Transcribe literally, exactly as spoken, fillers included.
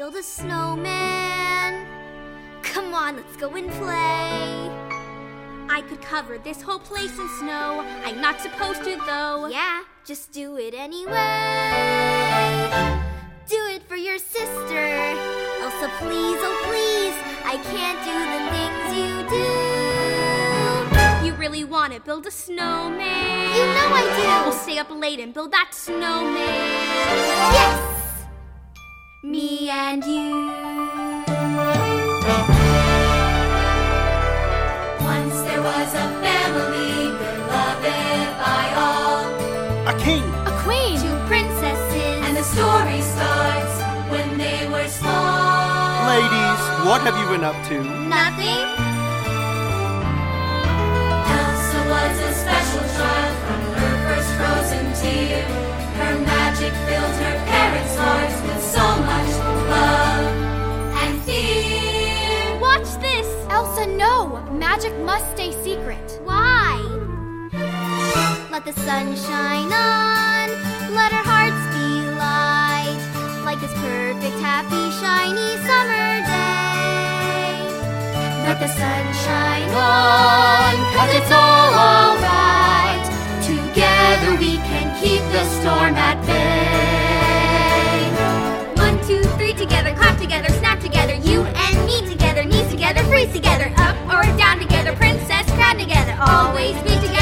build a snowman. Come on, let's go and play. I could cover this whole place in snow. I'm not supposed to, though. Yeah, just do it anyway. Do it for your sister. Elsa, please, oh please. I can't do the things you do. You really want to build a snowman? You know I do. We'll stay up late and build that snowman. Yes! Me and you. Once there was a family beloved by all. A king. A queen. Two princesses. And the story starts when they were small. Ladies, what have you been up to? Nothing. Elsa was a special child from her first frozen tear. Her magic filled her parents' hearts with so much love and fear. Watch this. Elsa, no! Magic must stay secret. Why? Let the sun shine on. Let our hearts be light. Like this perfect, happy, shiny summer day. Let the sun shine on, 'cause it's all alright. Together we can keep the storm at bay. One, two, three, together, clap together, snap together. You and me together, knees together, freeze together. Up or down together, princess crown together. Always be together.